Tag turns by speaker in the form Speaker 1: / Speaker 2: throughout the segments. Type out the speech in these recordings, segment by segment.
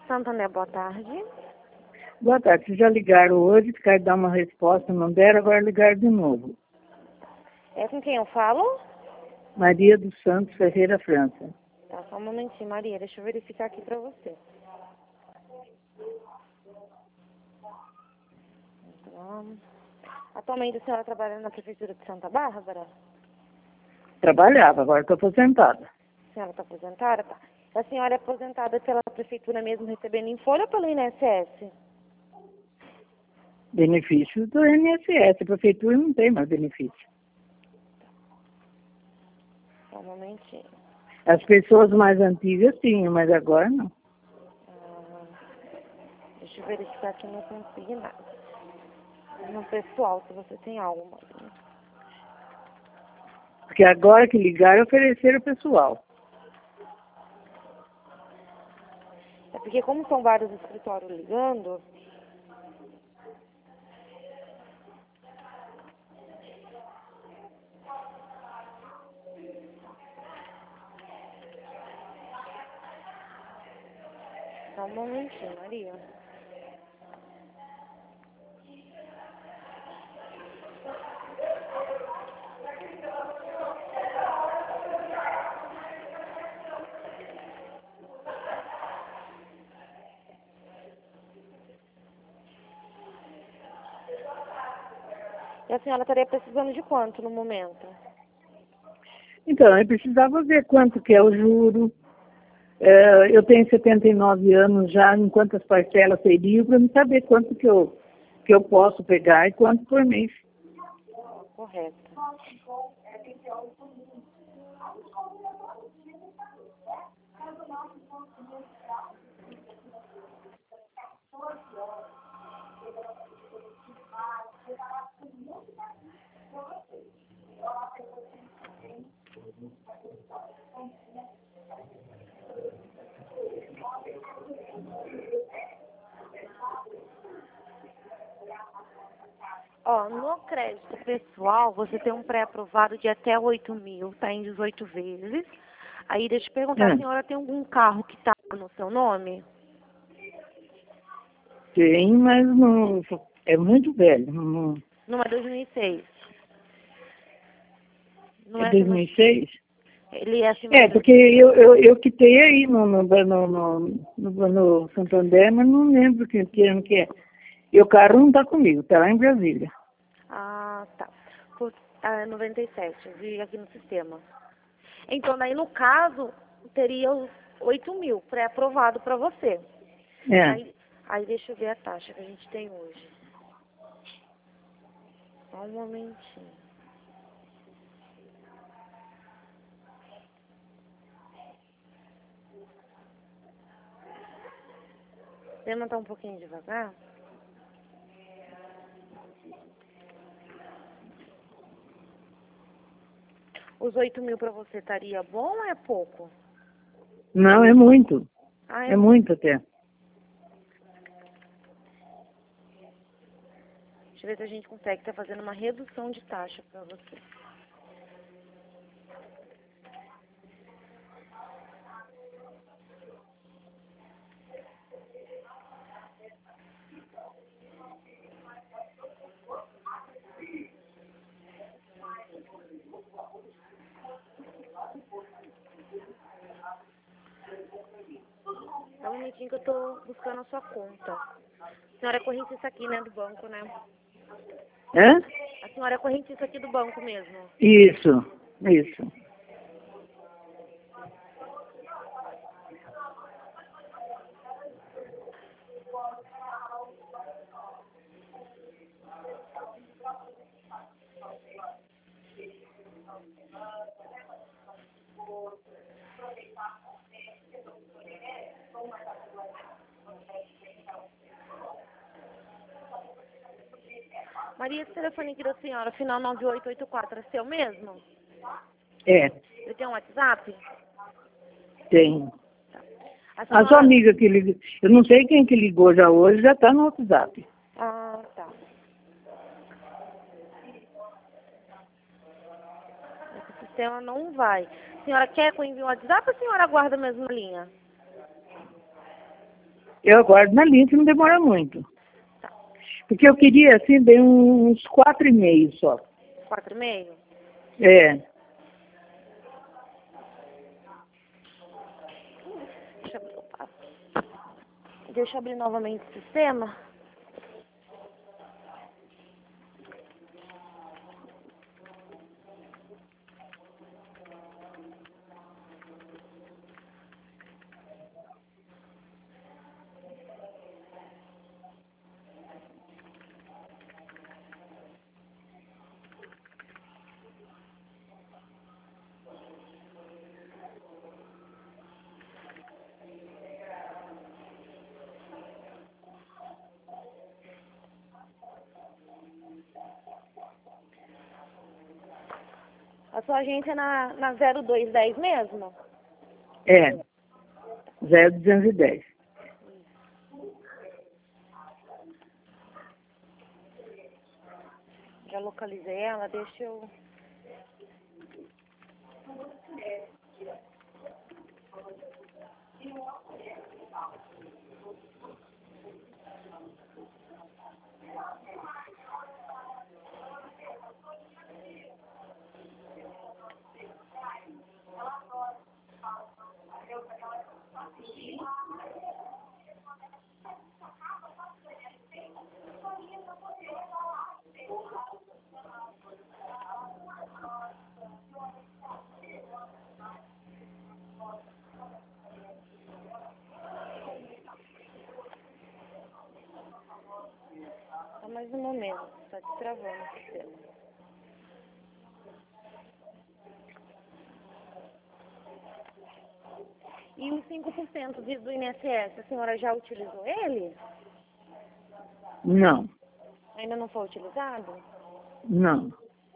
Speaker 1: Santander, boa tarde.
Speaker 2: Boa tarde. Vocês já ligaram hoje, ficaram dar uma resposta, não deram, agora ligaram de novo.
Speaker 1: É com quem eu falo?
Speaker 2: Maria dos Santos Ferreira França.
Speaker 1: Tá, só um momentinho, Maria. Deixa eu verificar aqui pra você. Então, atualmente a senhora trabalha na Prefeitura de Santa Bárbara?
Speaker 2: Trabalhava, agora estou aposentada.
Speaker 1: A senhora está aposentada? Tá. A senhora é aposentada pela Prefeitura mesmo, recebendo em folha ou pelo INSS?
Speaker 2: Benefícios do INSS. A prefeitura não tem mais benefício.
Speaker 1: Só um momentinho.
Speaker 2: As pessoas mais antigas tinham, mas agora não.
Speaker 1: Deixa eu verificar aqui no consignado. No pessoal, se você tem algo.
Speaker 2: Porque agora que ligaram, ofereceram o pessoal.
Speaker 1: É porque como são vários escritórios ligando... Só um momentinho, Maria. E a senhora estaria precisando de quanto no momento?
Speaker 2: Então, eu precisava ver quanto que é o juro. Eu tenho 79 anos já, em quantas parcelas seriam, para me saber quanto que eu posso pegar e quanto por mês.
Speaker 1: Correto. Ó, no crédito pessoal, você tem um pré-aprovado de até 8.000, tá em 18 vezes. Aí, deixa eu perguntar, a senhora tem algum carro que tá no seu nome?
Speaker 2: Tem, mas não, é muito velho. Não,
Speaker 1: Numa 2006. Não
Speaker 2: é
Speaker 1: é acima,
Speaker 2: 2006?
Speaker 1: ele é acima de...
Speaker 2: Porque eu quitei aí no Santander, mas não lembro que ano que é. E o carro não está comigo, está lá em Brasília.
Speaker 1: Ah, tá. 97, eu vi aqui no sistema. Então, daí, no caso, teria os 8.000 pré-aprovado para você.
Speaker 2: É.
Speaker 1: Aí, deixa eu ver a taxa que a gente tem hoje. Só um momentinho. O sistema tá um pouquinho devagar. Os 8.000 para você estaria bom ou é pouco?
Speaker 2: Não, é muito.
Speaker 1: Ah,
Speaker 2: É muito até.
Speaker 1: Deixa eu ver se a gente consegue estar fazendo uma redução de taxa para você. Só um minutinho que eu tô buscando a sua conta. A senhora é correntista aqui, né, do banco, né?
Speaker 2: Hã?
Speaker 1: A senhora é correntista aqui do banco mesmo.
Speaker 2: Isso.
Speaker 1: Maria, esse telefone aqui da senhora, final 9884, é seu mesmo?
Speaker 2: É,
Speaker 1: Ele tem um WhatsApp?
Speaker 2: tem.
Speaker 1: A
Speaker 2: A sua
Speaker 1: senhora...
Speaker 2: amiga que ligou, eu não sei quem que ligou já hoje, já está no WhatsApp.
Speaker 1: Ah, tá. Esse sistema não vai. A senhora quer que eu envie um WhatsApp ou a senhora guarda a mesma linha?
Speaker 2: Eu aguardo na linha, que não demora muito. Porque eu queria, assim, bem uns 4,5 só.
Speaker 1: 4,5?
Speaker 2: É.
Speaker 1: Deixa eu abrir novamente o sistema. A sua agência é na 0210 mesmo?
Speaker 2: É. 0210.
Speaker 1: Já localizei ela, deixa eu... Só mais um momento, tá destravando o sistema. E os 5% do INSS, a senhora já utilizou ele?
Speaker 2: Não,
Speaker 1: Ainda não foi utilizado?
Speaker 2: não.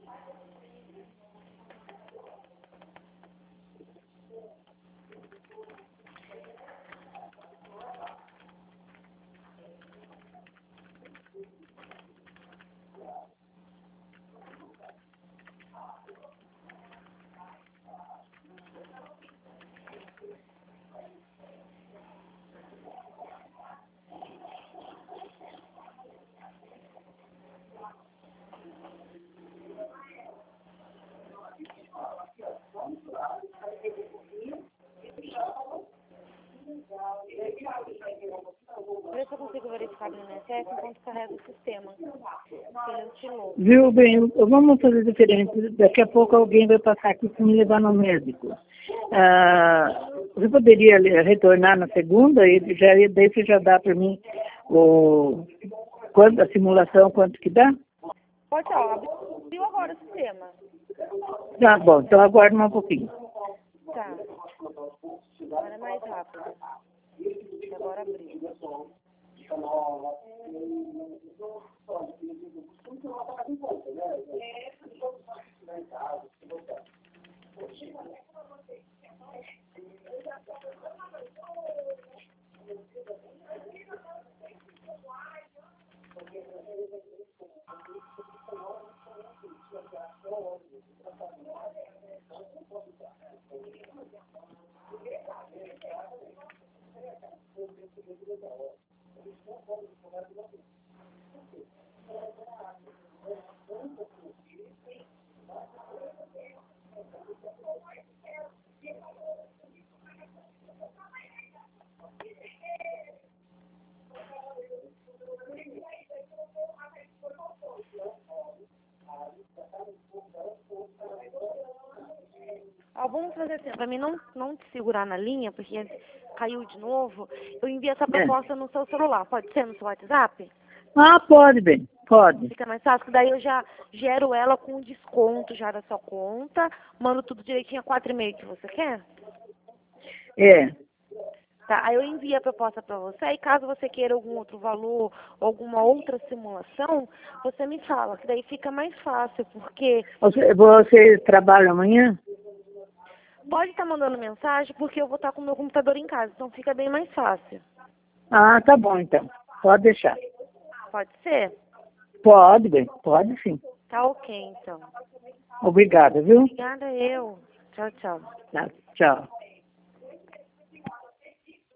Speaker 1: Por isso eu consigo verificar no INSS enquanto carrega o sistema. Ele oscilou.
Speaker 2: Viu, bem, vamos fazer diferente. Daqui a pouco alguém vai passar aqui para me levar no médico. Você poderia retornar na segunda e daí você já dá para mim quanto a simulação, quanto que dá?
Speaker 1: Pode ser, ó, abriu agora o sistema.
Speaker 2: Tá bom, então aguarde mais um pouquinho.
Speaker 1: Tá. Agora é mais rápido. Agora abriu. Ó, vamos fazer assim, pra mim não te segurar na linha, porque caiu de novo, eu envio essa proposta no seu celular. Pode ser no seu WhatsApp?
Speaker 2: Ah, pode, bem, pode.
Speaker 1: Fica mais fácil, que daí eu já gero ela com desconto já da sua conta, mando tudo direitinho a 4,5 que você quer.
Speaker 2: É.
Speaker 1: Tá, aí eu envio a proposta para você, e caso você queira algum outro valor, alguma outra simulação, você me fala, que daí fica mais fácil, porque
Speaker 2: Você trabalha amanhã?
Speaker 1: pode estar mandando mensagem, porque eu vou estar com o meu computador em casa, então fica bem mais fácil.
Speaker 2: Ah, tá bom então. Pode deixar.
Speaker 1: Pode ser?
Speaker 2: Pode, bem, pode sim.
Speaker 1: Tá ok, então.
Speaker 2: Obrigada, viu?
Speaker 1: Obrigada eu. Tchau, tchau.
Speaker 2: Tá, tchau.